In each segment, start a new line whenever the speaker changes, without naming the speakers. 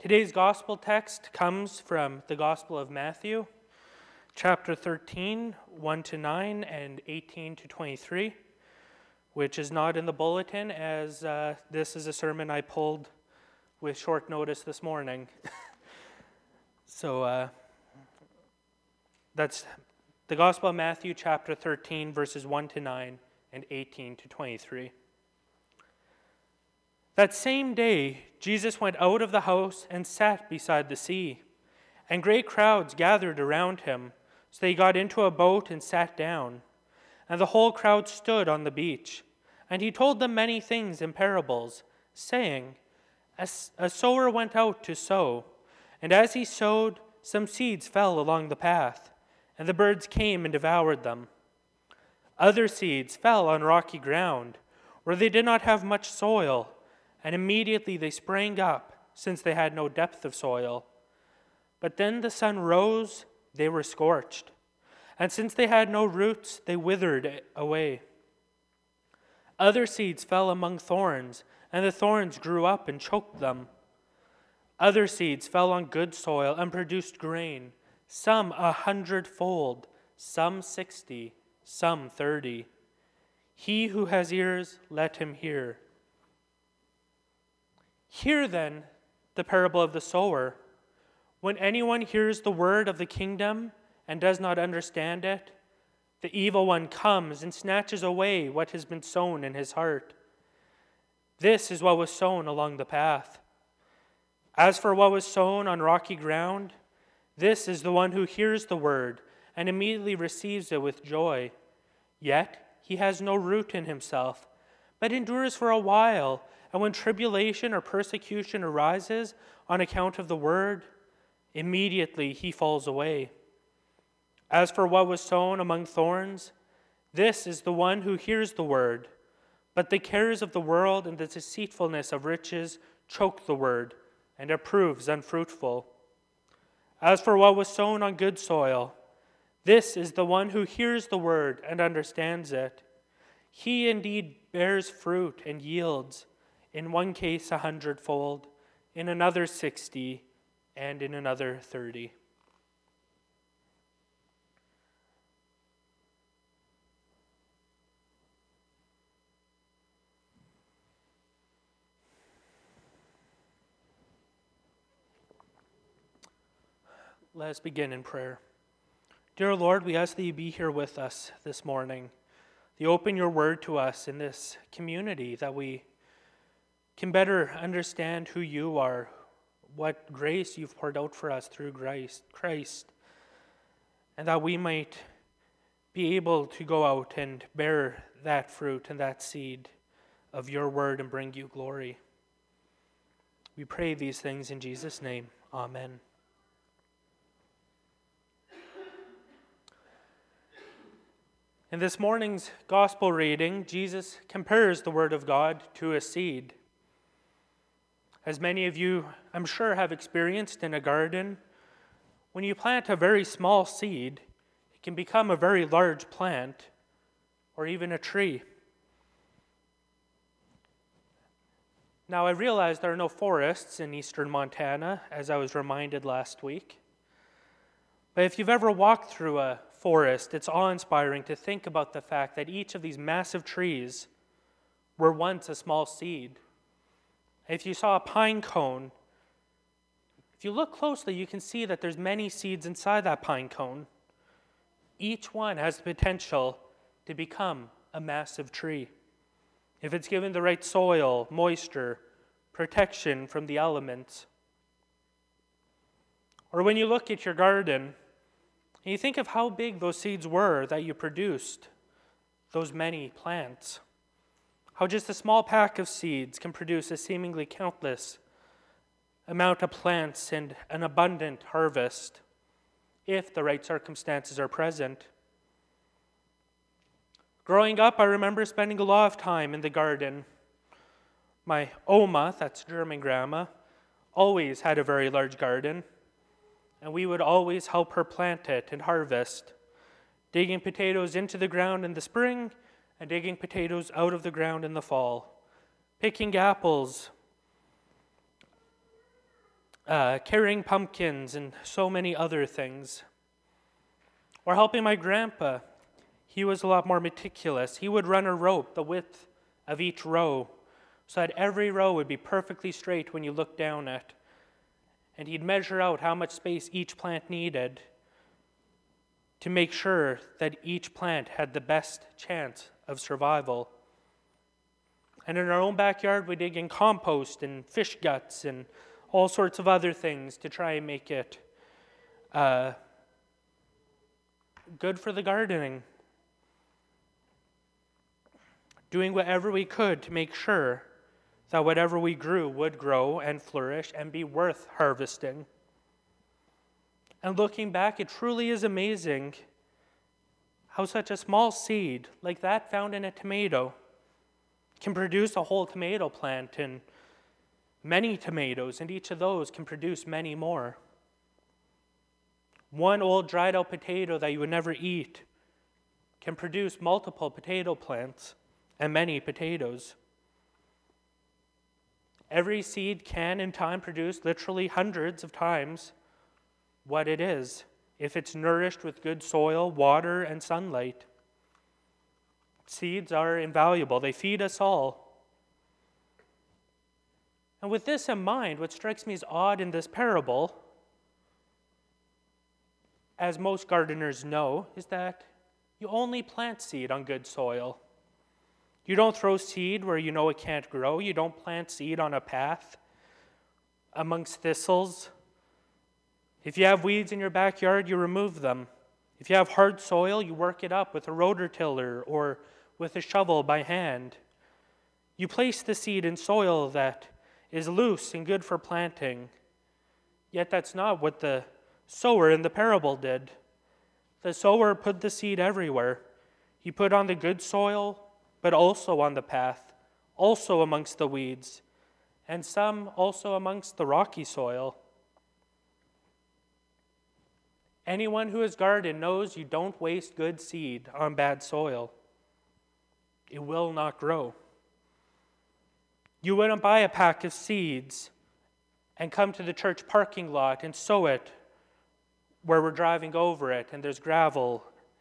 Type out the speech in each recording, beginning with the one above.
Today's gospel text comes from the Gospel of Matthew, chapter 13, 1 to 9, and 18 to 23, which is not in the bulletin, as this is a sermon I pulled with short notice this morning. So that's the Gospel of Matthew, chapter 13, verses 1 to 9, and 18 to 23. That same day, Jesus went out of the house and sat beside the sea, and great crowds gathered around him. So he got into a boat and sat down, and the whole crowd stood on the beach. And he told them many things in parables, saying, A sower went out to sow, and as he sowed, some seeds fell along the path, and the birds came and devoured them. Other seeds fell on rocky ground, where they did not have much soil, and immediately they sprang up, since they had no depth of soil. But then the sun rose, they were scorched, and since they had no roots, they withered away. Other seeds fell among thorns, and the thorns grew up and choked them. Other seeds fell on good soil and produced grain, some 100-fold, some 60, some 30. He who has ears, let him hear. Hear then the parable of the sower. When anyone hears the word of the kingdom and does not understand it, the evil one comes and snatches away what has been sown in his heart. This is what was sown along the path. As for what was sown on rocky ground, this is the one who hears the word and immediately receives it with joy. Yet he has no root in himself, but endures for a while. And when tribulation or persecution arises on account of the word, immediately he falls away. As for what was sown among thorns, this is the one who hears the word, but the cares of the world and the deceitfulness of riches choke the word, and it proves unfruitful. As for what was sown on good soil, this is the one who hears the word and understands it. He indeed bears fruit and yields, in one case 100-fold, in another 60, and in another 30. Let us begin in prayer. Dear Lord, we ask that you be here with us this morning. That you open your word to us in this community, that we can better understand who you are, what grace you've poured out for us through Christ, and that we might be able to go out and bear that fruit and that seed of your word and bring you glory. We pray these things in Jesus' name. Amen. In this morning's gospel reading, Jesus compares the word of God to a seed. As many of you, I'm sure, have experienced in a garden, when you plant a very small seed, it can become a very large plant or even a tree. Now, I realize there are no forests in eastern Montana, as I was reminded last week. But if you've ever walked through a forest, it's awe-inspiring to think about the fact that each of these massive trees were once a small seed. If you saw a pine cone, if you look closely, you can see that there's many seeds inside that pine cone. Each one has the potential to become a massive tree, if it's given the right soil, moisture, protection from the elements. Or when you look at your garden, and you think of how big those seeds were that you produced, those many plants. How just a small pack of seeds can produce a seemingly countless amount of plants and an abundant harvest if the right circumstances are present. Growing up, I remember spending a lot of time in the garden. My Oma, that's German grandma, always had a very large garden, and we would always help her plant it and harvest, digging potatoes into the ground in the spring and digging potatoes out of the ground in the fall, picking apples carrying pumpkins and so many other things. Or helping my grandpa. He was a lot more meticulous. He would run a rope the width of each row so that every row would be perfectly straight when you looked down it. And he'd measure out how much space each plant needed to make sure that each plant had the best chance of survival. And in our own backyard, we dig in compost and fish guts and all sorts of other things to try and make it good for the gardening. Doing whatever we could to make sure that whatever we grew would grow and flourish and be worth harvesting. And looking back, it truly is amazing how such a small seed, like that found in a tomato, can produce a whole tomato plant and many tomatoes, and each of those can produce many more. One old dried out potato that you would never eat can produce multiple potato plants and many potatoes. Every seed can in time produce literally hundreds of times what it is if it's nourished with good soil, water, and sunlight. Seeds are invaluable. They feed us all. And with this in mind, what strikes me as odd in this parable, as most gardeners know, is that you only plant seed on good soil. You don't throw seed where you know it can't grow. You don't plant seed on a path amongst thistles. If you have weeds in your backyard, you remove them. If you have hard soil, you work it up with a rototiller or with a shovel by hand. You place the seed in soil that is loose and good for planting. Yet that's not what the sower in the parable did. The sower put the seed everywhere. He put on the good soil, but also on the path, also amongst the weeds, and some also amongst the rocky soil. Anyone who has gardened knows you don't waste good seed on bad soil. It will not grow. You wouldn't buy a pack of seeds and come to the church parking lot and sow it where we're driving over it and there's gravel.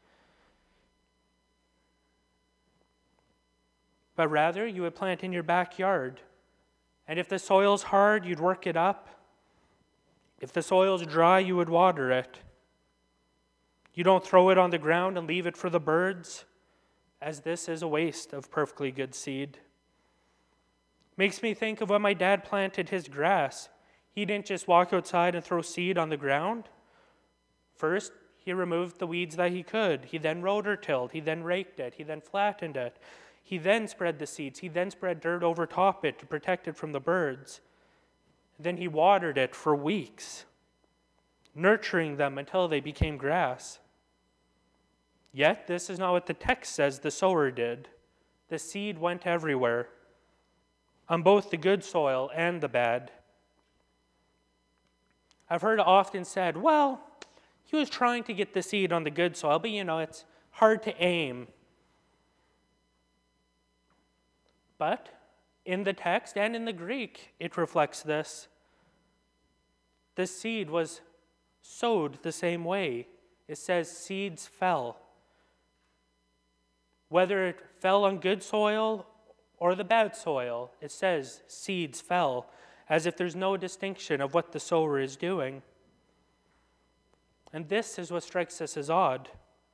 But rather, you would plant in your backyard. And if the soil's hard, you'd work it up. If the soil's dry, you would water it. You don't throw it on the ground and leave it for the birds, as this is a waste of perfectly good seed. Makes me think of when my dad planted his grass. He didn't just walk outside and throw seed on the ground. First, he removed the weeds that he could. He then rototilled. He then raked it. He then flattened it. He then spread the seeds. He then spread dirt over top it to protect it from the birds. Then he watered it for weeks, nurturing them until they became grass. Yet, this is not what the text says the sower did. The seed went everywhere, on both the good soil and the bad. I've heard it often said, well, he was trying to get the seed on the good soil, but it's hard to aim. But in the text and in the Greek, it reflects this. The seed was sowed the same way. It says seeds fell. Whether it fell on good soil or the bad soil, it says seeds fell, as if there's no distinction of what the sower is doing. And this is what strikes us as odd.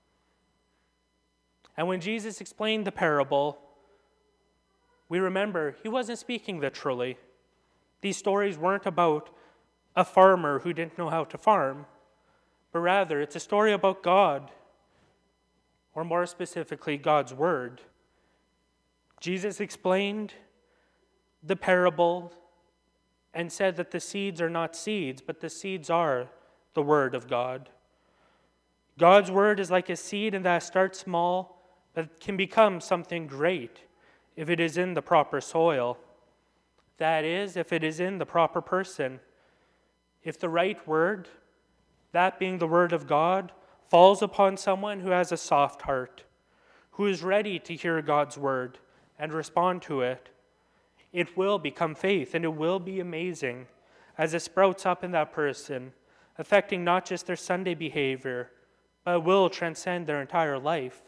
And when Jesus explained the parable, we remember he wasn't speaking literally. These stories weren't about a farmer who didn't know how to farm, but rather it's a story about God, or more specifically, God's Word. Jesus explained the parable and said that the seeds are not seeds, but the seeds are the Word of God. God's Word is like a seed in that starts small, but can become something great if it is in the proper soil. That is, if it is in the proper person. If the right word, that being the Word of God, falls upon someone who has a soft heart, who is ready to hear God's Word and respond to it, it will become faith, and it will be amazing, as it sprouts up in that person, affecting not just their Sunday behavior, but will transcend their entire life.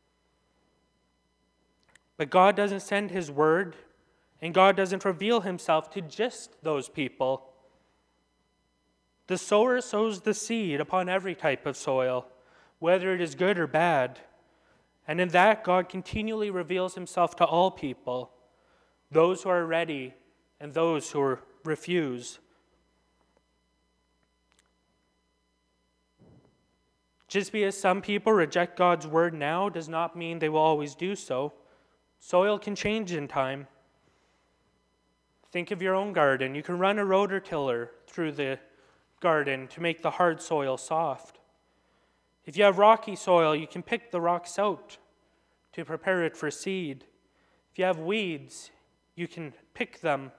But God doesn't send his word, and God doesn't reveal himself to just those people. The sower sows the seed upon every type of soil, whether it is good or bad. And in that, God continually reveals himself to all people, those who are ready and those who refuse. Just because some people reject God's word now does not mean they will always do so. Soil can change in time. Think of your own garden. You can run a rototiller through the garden to make the hard soil soft. If you have rocky soil, you can pick the rocks out to prepare it for seed. If you have weeds, you can pick them.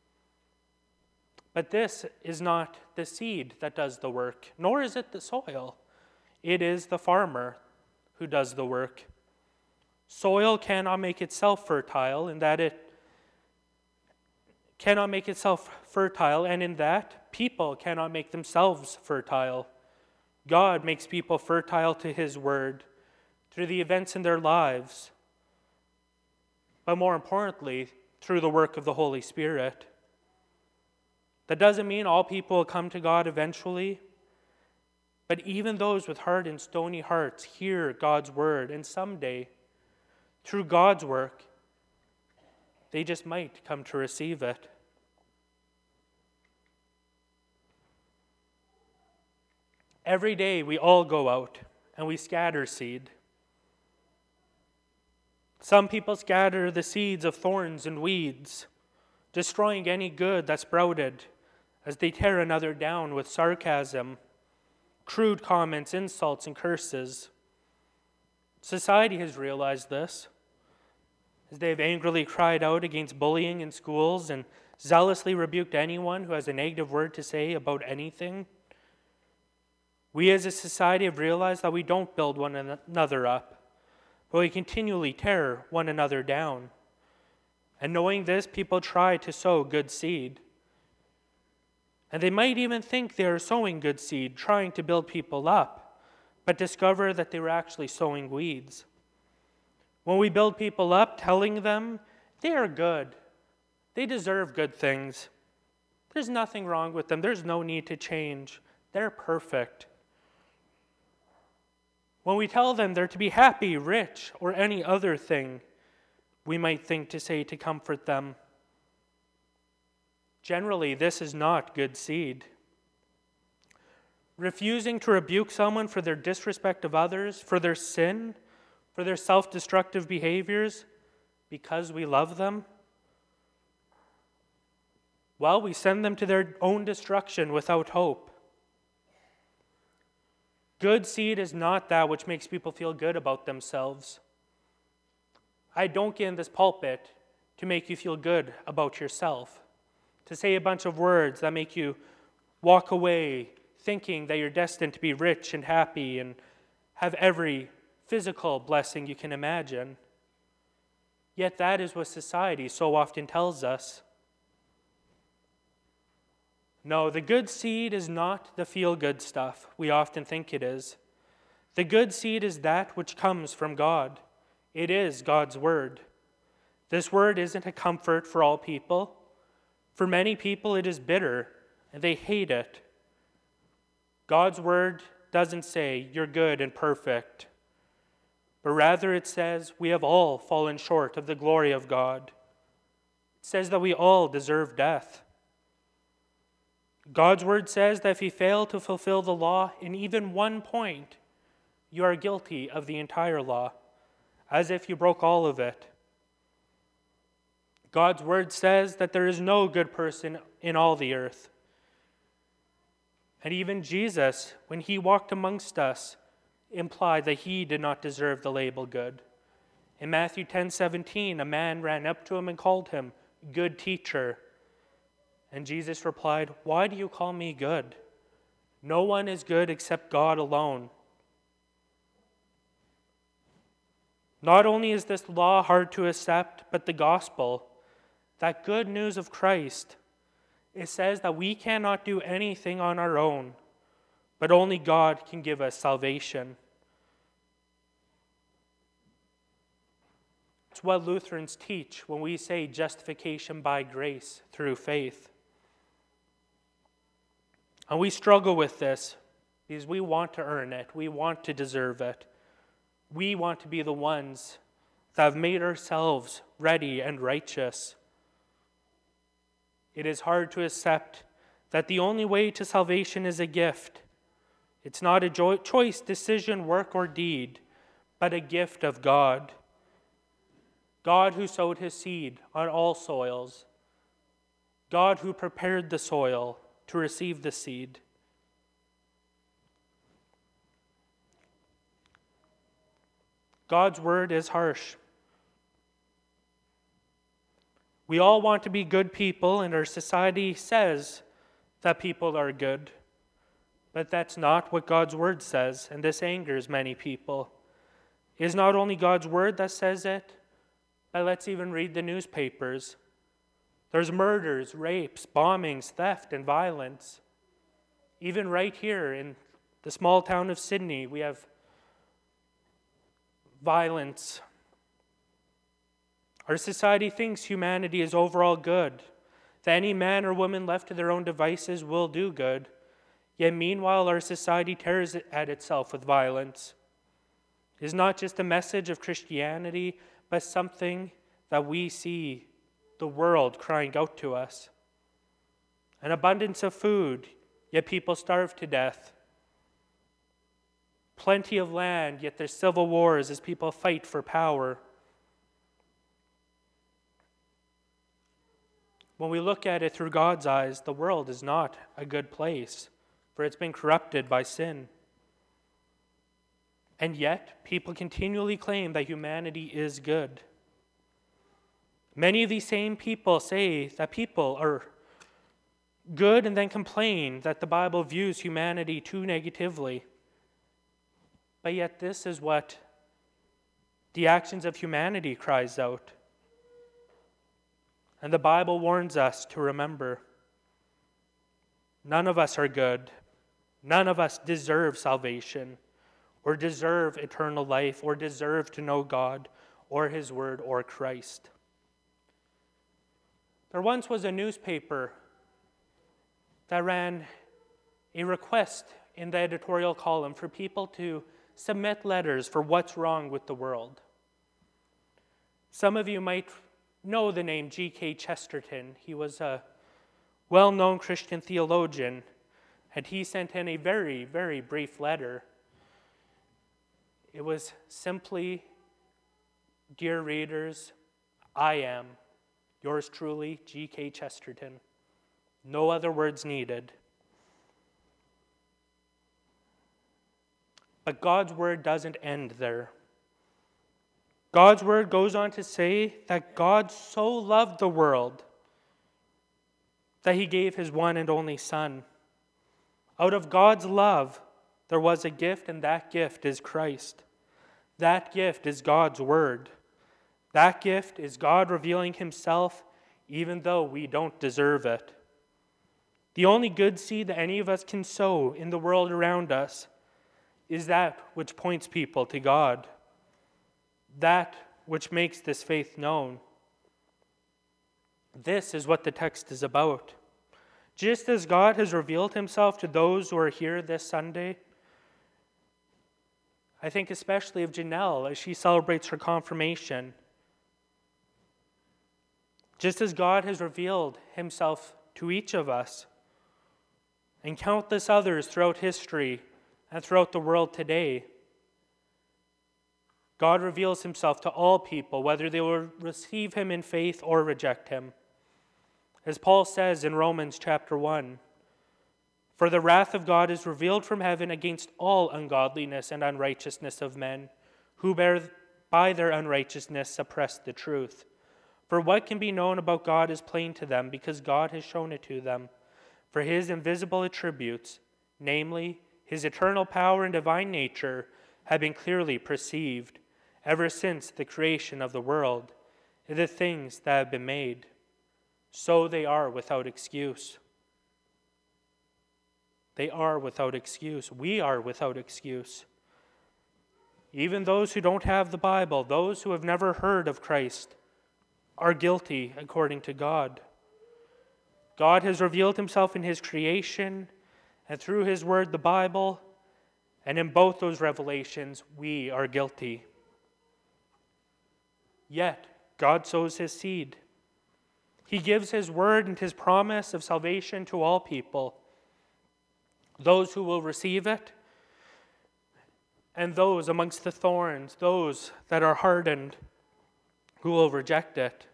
But this is not the seed that does the work, nor is it the soil. It is the farmer who does the work. Soil cannot make itself fertile, in that it cannot make itself fertile, and in that people cannot make themselves fertile. God makes people fertile to his word through the events in their lives, but more importantly, through the work of the Holy Spirit. That doesn't mean all people will come to God eventually, but even those with hard and stony hearts hear God's word, and someday, through God's work, they just might come to receive it. Every day we all go out and we scatter seed. Some people scatter the seeds of thorns and weeds, destroying any good that sprouted as they tear another down with sarcasm, crude comments, insults, and curses. Society has realized this, as they have angrily cried out against bullying in schools and zealously rebuked anyone who has a negative word to say about anything. We as a society have realized that we don't build one another up, but we continually tear one another down. And knowing this, people try to sow good seed. And they might even think they are sowing good seed, trying to build people up, but discover that they were actually sowing weeds. When we build people up, telling them they are good, they deserve good things, there's nothing wrong with them, there's no need to change, they're perfect. When we tell them they're to be happy, rich, or any other thing, we might think to say to comfort them. Generally, this is not good seed. Refusing to rebuke someone for their disrespect of others, for their sin, for their self-destructive behaviors, because we love them, well, we send them to their own destruction without hope. Good seed is not that which makes people feel good about themselves. I don't get in this pulpit to make you feel good about yourself, to say a bunch of words that make you walk away thinking that you're destined to be rich and happy and have every physical blessing you can imagine. Yet that is what society so often tells us. No, the good seed is not the feel-good stuff we often think it is. The good seed is that which comes from God. It is God's word. This word isn't a comfort for all people. For many people, it is bitter, and they hate it. God's word doesn't say, you're good and perfect, but rather it says, we have all fallen short of the glory of God. It says that we all deserve death. God's word says that if you fail to fulfill the law in even one point, you are guilty of the entire law, as if you broke all of it. God's word says that there is no good person in all the earth. And even Jesus, when he walked amongst us, implied that he did not deserve the label good. In Matthew 10:17, a man ran up to him and called him, "Good teacher." And Jesus replied, "Why do you call me good? No one is good except God alone." Not only is this law hard to accept, but the gospel, that good news of Christ, it says that we cannot do anything on our own, but only God can give us salvation. It's what Lutherans teach when we say justification by grace through faith. And we struggle with this because we want to earn it. We want to deserve it. We want to be the ones that have made ourselves ready and righteous. It is hard to accept that the only way to salvation is a gift. It's not a choice, decision, work, or deed, but a gift of God. God who sowed his seed on all soils. God who prepared the soil to receive the seed. God's word is harsh. We all want to be good people, and our society says that people are good. But that's not what God's word says, and this angers many people. It is not only God's word that says it, but let's even read the newspapers. There's murders, rapes, bombings, theft, and violence. Even right here in the small town of Sydney, we have violence. Our society thinks humanity is overall good, that any man or woman left to their own devices will do good. Yet meanwhile, our society tears at itself with violence. It is not just a message of Christianity, but something that we see the world crying out to us. An abundance of food, yet people starve to death. Plenty of land, yet there's civil wars as people fight for power. When we look at it through God's eyes, the world is not a good place, for it's been corrupted by sin. And yet, people continually claim that humanity is good. Many of these same people say that people are good and then complain that the Bible views humanity too negatively. But yet this is what the actions of humanity cries out. And the Bible warns us to remember, none of us are good. None of us deserve salvation, or deserve eternal life, or deserve to know God, or his word, or Christ. There once was a newspaper that ran a request in the editorial column for people to submit letters for what's wrong with the world. Some of you might know the name G.K. Chesterton. He was a well-known Christian theologian, and he sent in a very, very brief letter. It was simply, "Dear readers, I am yours truly, G.K. Chesterton." No other words needed. But God's word doesn't end there. God's word goes on to say that God so loved the world that he gave his one and only Son. Out of God's love, there was a gift, and that gift is Christ. That gift is God's word. That gift is God revealing himself even though we don't deserve it. The only good seed that any of us can sow in the world around us is that which points people to God, that which makes this faith known. This is what the text is about. Just as God has revealed himself to those who are here this Sunday, I think especially of Janelle as she celebrates her confirmation. Just as God has revealed himself to each of us and countless others throughout history and throughout the world today, God reveals himself to all people, whether they will receive him in faith or reject him. As Paul says in Romans chapter 1, "For the wrath of God is revealed from heaven against all ungodliness and unrighteousness of men, who by their unrighteousness suppress the truth. For what can be known about God is plain to them, because God has shown it to them. For his invisible attributes, namely his eternal power and divine nature, have been clearly perceived ever since the creation of the world, and the things that have been made. So they are without excuse. They are without excuse. We are without excuse. Even those who don't have the Bible, those who have never heard of Christ, are guilty according to God. God has revealed himself in his creation and through his word, the Bible, and in both those revelations, we are guilty. Yet, God sows his seed. He gives his word and his promise of salvation to all people, those who will receive it, and those amongst the thorns, those that are hardened, who will reject it.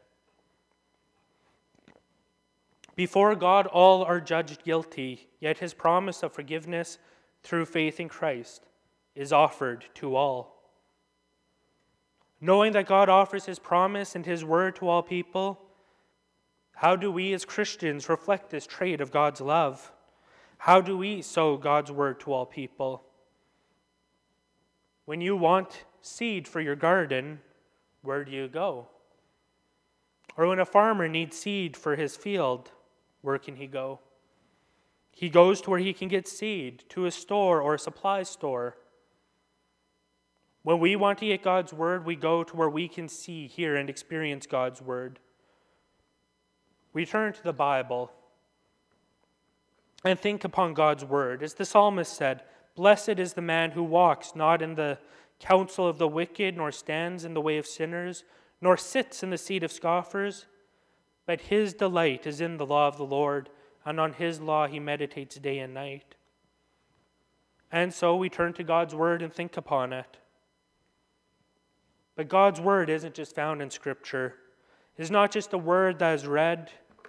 Before God, all are judged guilty, yet his promise of forgiveness through faith in Christ is offered to all. Knowing that God offers his promise and his word to all people, how do we as Christians reflect this trait of God's love? How do we sow God's word to all people? When you want seed for your garden, where do you go? Or when a farmer needs seed for his field, where can he go? He goes to where he can get seed, to a store or a supply store. When we want to get God's word, we go to where we can see, hear, and experience God's word. We turn to the Bible and think upon God's word. As the psalmist said, "Blessed is the man who walks not in the counsel of the wicked, nor stands in the way of sinners, nor sits in the seat of scoffers, but his delight is in the law of the Lord, and on his law he meditates day and night." And so we turn to God's word and think upon it. But God's word isn't just found in Scripture. It's not just a word that is read.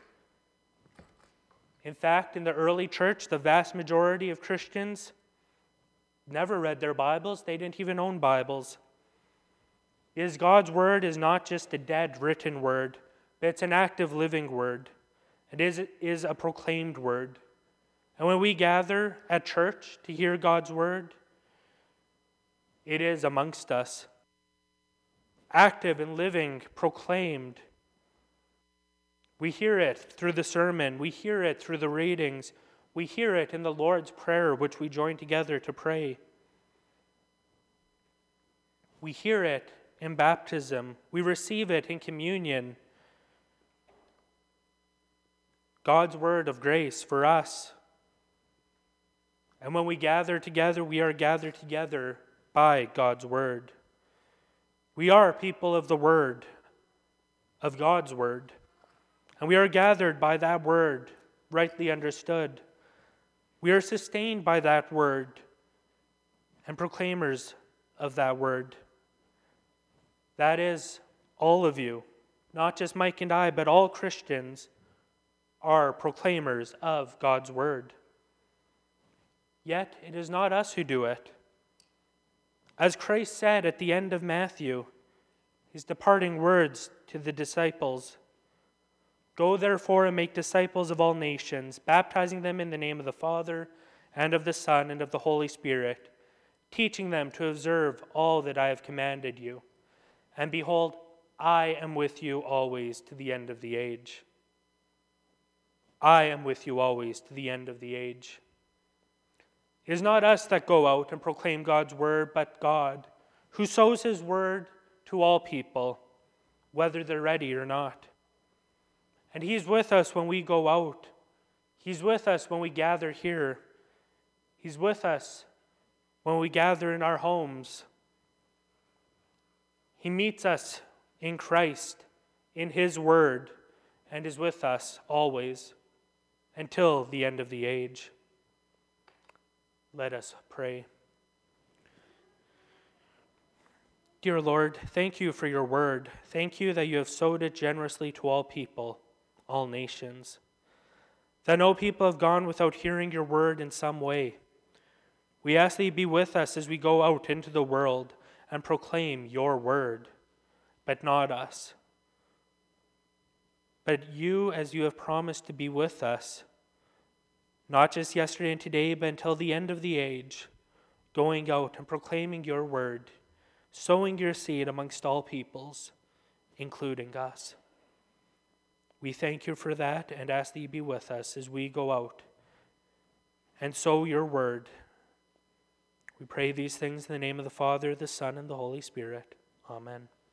In fact, in the early church, the vast majority of Christians never read their Bibles. They didn't even own Bibles. Because God's word is not just a dead written word, but it's an active living word. It is a proclaimed word. And when we gather at church to hear God's word, it is amongst us. Active and living, proclaimed. We hear it through the sermon. We hear it through the readings. We hear it in the Lord's Prayer, which we join together to pray. We hear it in baptism. We receive it in communion. God's word of grace for us. And when we gather together, we are gathered together by God's word. We are people of the word, of God's word. And we are gathered by that word, rightly understood. We are sustained by that word and proclaimers of that word. That is, all of you, not just Mike and I, but all Christians are proclaimers of God's word. Yet it is not us who do it. As Christ said at the end of Matthew, his departing words to the disciples, "Go therefore and make disciples of all nations, baptizing them in the name of the Father and of the Son and of the Holy Spirit, teaching them to observe all that I have commanded you. And behold, I am with you always to the end of the age." I am with you always to the end of the age. It is not us that go out and proclaim God's word, but God, who sows his word to all people, whether they're ready or not. And he's with us when we go out. He's with us when we gather here. He's with us when we gather in our homes. He meets us in Christ, in his word, and is with us always until the end of the age. Let us pray. Dear Lord, thank you for your word. Thank you that you have sowed it generously to all people, all nations. That no people have gone without hearing your word in some way. We ask that you be with us as we go out into the world and proclaim your word, but not us. But you, as you have promised to be with us, not just yesterday and today, but until the end of the age, going out and proclaiming your word, sowing your seed amongst all peoples, including us. We thank you for that and ask that you be with us as we go out and so your word. We pray these things in the name of the Father, the Son, and the Holy Spirit. Amen.